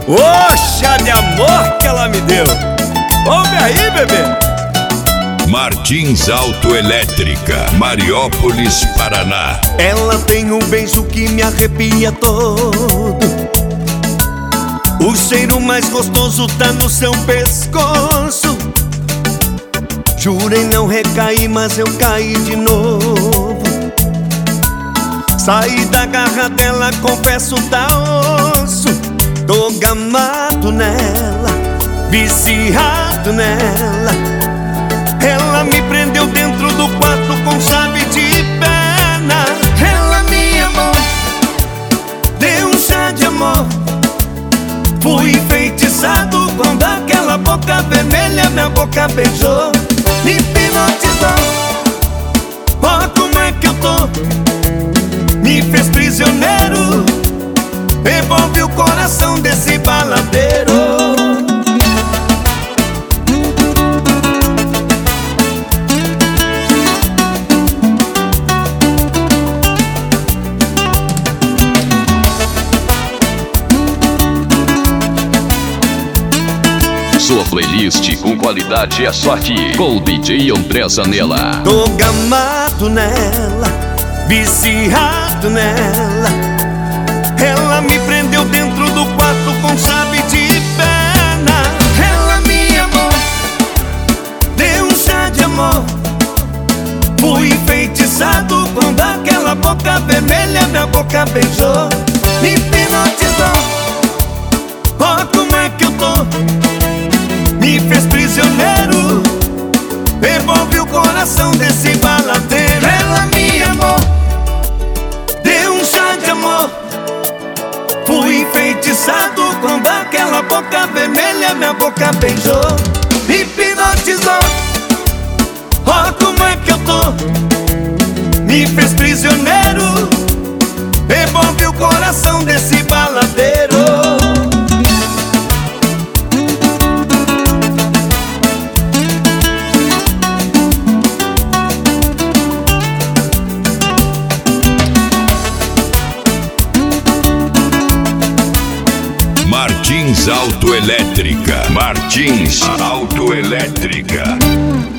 Oxa de amor que ela me deu. Ouve aí, bebê. Martins Autoelétrica, Mariópolis, Paraná. Ela tem um beijo que me arrepia todo. O cheiro mais gostoso tá no seu pescoço. Jurei não recair, mas eu caí de novo. Saí da garra dela, confesso, tá osso. Tô gamado nela, viciado nela. Ela me prendeu dentro do quarto com chave de pena. Ela me amou, deu um chá de amor. Fui enfeitiçado quando aquela boca vermelha minha boca beijou. Me hipnotizou, ó como é que eu tô. Me fez prisioneiro, envolve o coração desse baladeiro. Sua playlist com qualidade é só aqui, com o DJ André Zanella. Tô gamado nela, viciado nela. Ela me prendeu dentro do quarto com chave de pena. Ela me amou, deu um chá de amor. Fui enfeitiçado quando aquela boca vermelha minha boca beijou. Me hipnotizou, ó como é que eu tô. Me fez prisioneiro, envolve o coração desse baladeiro. Ela me amou, deu um chá de amor. Fui enfeitiçado quando aquela boca vermelha minha boca beijou. Me hipnotizou, ó como é que eu tô. Me fez prisioneiro, envolve o coração desse baladeiro. Martins Autoelétrica, Martins Autoelétrica.